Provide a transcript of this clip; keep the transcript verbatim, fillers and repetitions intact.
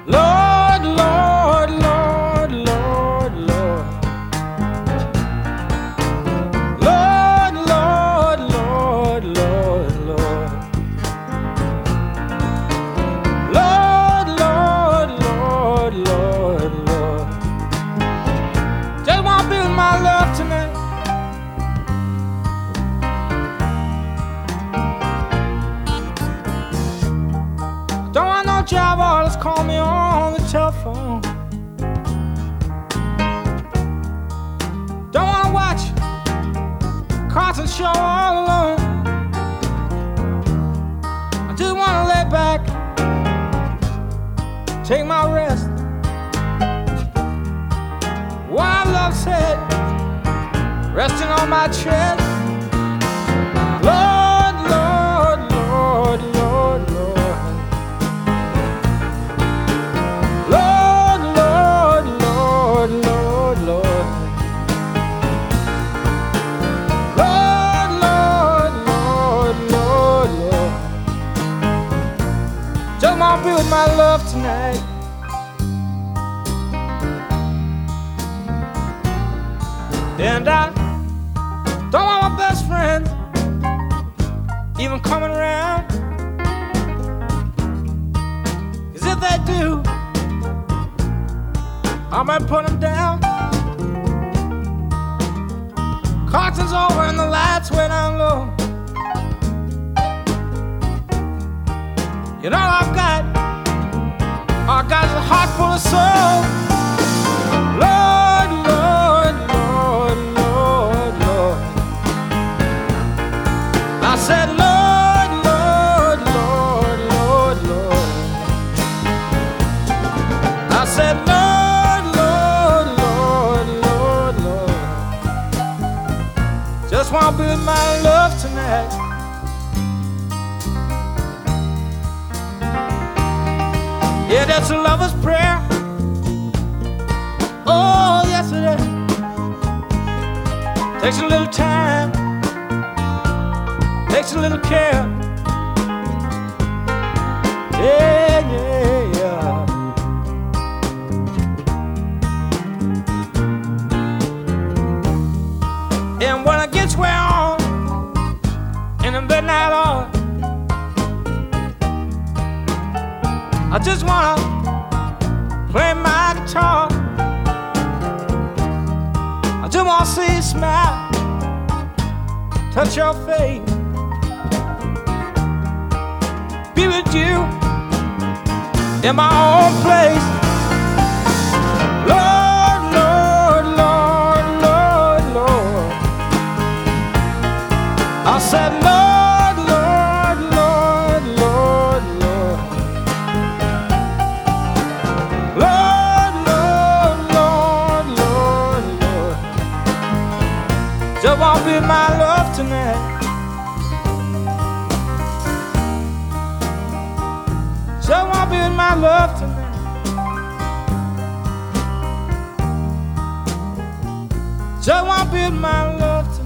Lord, Lord, Lord, Lord, Lord. Lord, Lord, Lord, Lord, Lord. Lord, Lord, Lord, Lord, Lord. Just wanna build my love tonight. Don't want no job, always call me on the telephone. Don't wanna watch Carson show all alone. I just wanna lay back, take my rest. Wild love said, resting on my chest. Lord, Lord, Lord, Lord, Lord. Lord, Lord, Lord, Lord, Lord. Lord, Lord, Lord, Lord, Lord. Just wanna be with my love tonight. And I don't want my best friends even coming around. 'Cause if they do, I might put them down. Carton's over and the lights way down low. You know I've got, I've got a heart full of soul. Lord, Lord, Lord, Lord, Lord. I said, Lord, Lord, Lord, Lord, Lord. I said, Lord, Lord, Lord, Lord, Lord. Just wanna be with my love tonight. Yeah, that's a lover's prayer. Oh, yes it is. Takes a little time, takes a little care. Yeah, yeah, yeah. And when I get way on in the midnight hour, I just wanna play my guitar. I just wanna see you smile, touch your face, be with you in my own place. Lord, Lord, Lord, Lord, Lord. I said, Lord, Lord, Lord, Lord, Lord. Lord, Lord, Lord, Lord, Lord. Just wanna be my love tonight. Just wanna be with my love tonight. Just wanna be with my love tonight.